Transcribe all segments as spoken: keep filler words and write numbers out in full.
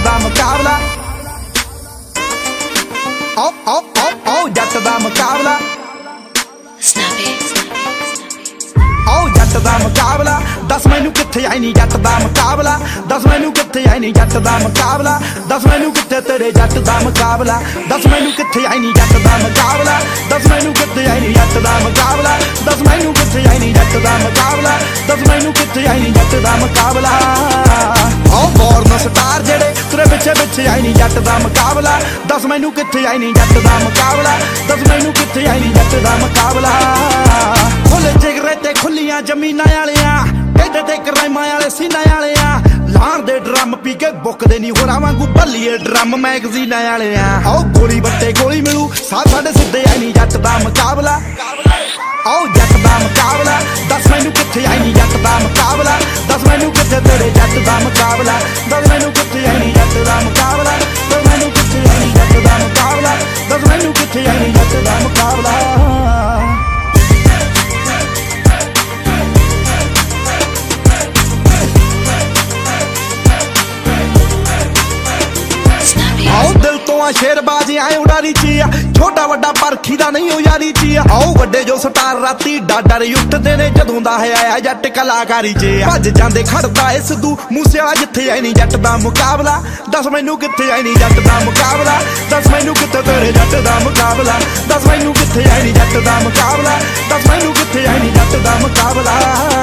दा मुकाबला ओ ओ ओ ओ जट दा मुकाबला ओ जट दा मुकाबला दस मैनू किथे आई नी जट दा मुकाबला दस मैनू किथे आई नी जट दा मुकाबला दस मैनू किथे तेरे जट दा मुकाबला दस मैनू किथे आई नी जट दा मुकाबला दस मैनू किथे आई नी जट दा मुकाबला दस मैनू किथे आई नी जट दा मुकाबला दस मैनू किथे आई नी जट दा मुकाबला ओ बॉर्न स्टार जेड़े तेरे पिछे पिछे आई नी जट दा मुकाबला दस मैनू किथे आई नी जट दा मुकाबला दस मैनू किथे आई नी जट दा मुकाबला खुले जिगरे ते खुलियां जमीनां वालियां टेढ़े ते कराइमां वाले सीनां वालियां लाण दे ड्रम पी के बुकदे नी होरां वांगू भल्लीए ड्रम मैगजीनां वालियां आओ गोली बट्टे गोली मिलू साथ साडे सिद्धे आई नी जट दा मुकाबला आओ जट दा मुकाबला दस मैनू किथे आई नी जट दा मुकाबला दस मैनू किथे तेरे जट दा मुकाबला दस मैनू किथे आई नी जट दा मुकाबला दस मैनू किथे आई नी जट दा मुकाबला दस मैनू किथे आई नी जट दा मुकाबला आओ दिल तो आ शेरबाजी आए उड़ारी चिया छोटा वड्डा परखी दा नहीं हो यारी चिया आओ वड्डे जो स्टार राती डाडर उठदे ने जदों दा है आया जट कलाकारी च भज जांदे खड़दा ए सिद्धू मूसे वाला जिथे आई नी जट दा मुकाबला दस मैनू किथे आई नी जट दा मुकाबला दस मैनू किथे तेरे जट दा मुकाबला दस मैनू किथे आई नी जट दा मुकाबला दस मैनू किथे आई नी जट दा मुकाबला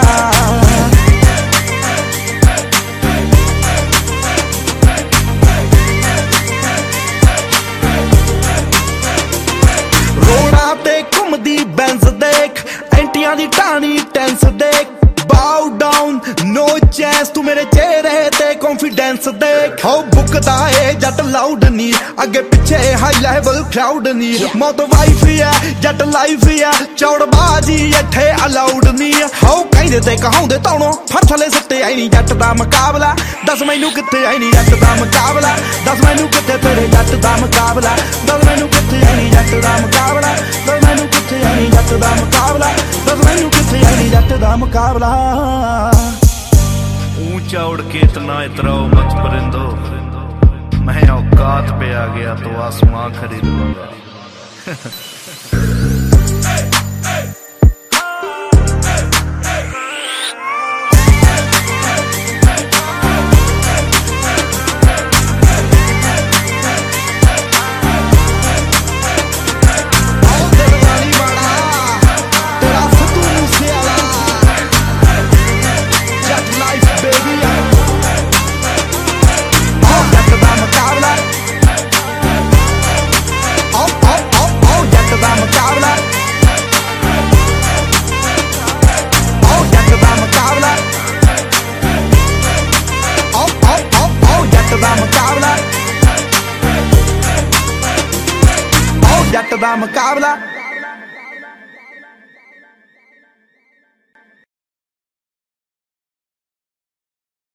बैंस देख एंटियां दी टाणी टेंस देख बाउ डाउन नो चांस तू मेरे चेहरे ते कॉन्फिडेंस देख हो बुकदा है जट लाउड नी अगे पीछे हाई लेवल क्राउड नी मौत वाइफ है जट लाइफ है चौड़बाजी इथे अलाउड नी हो कहंदे ते कहाउंदे तौणों फड़ थले सट्टे आई नी जट दा मुकाबला दस मैनू किथे आई नी जट दा मुकाबला दस मैनू किथे तेरे जट दा मुकाबला दस मैनू किथे आई नी जट दा मुकाबला दस मैनू किथे आई नी जट दा मुकाबला दस मैनू किथे आई नी जट दा मुकाबला ऊंचा उड़ के इतना इतराओ मत परिंदो मैं औकात पे आ गया तो आसमां खरीदूंगा जट दा मुकाबला